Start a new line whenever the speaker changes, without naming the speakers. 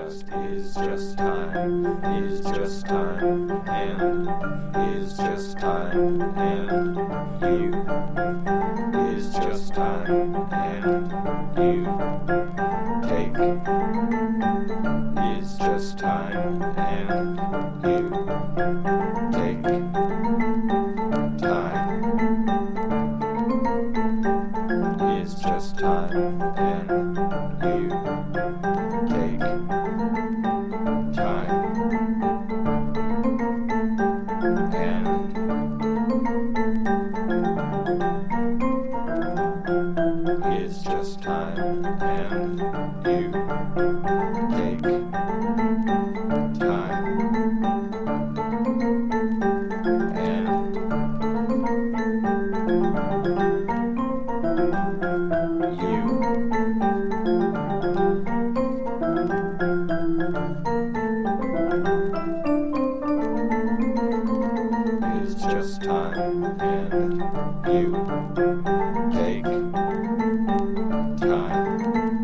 is just time, is just time, and is just time, and you is just time, and you take is just time, and you take time is just time, and you take time, and is just time, and you take time, and you is just time, and you take time.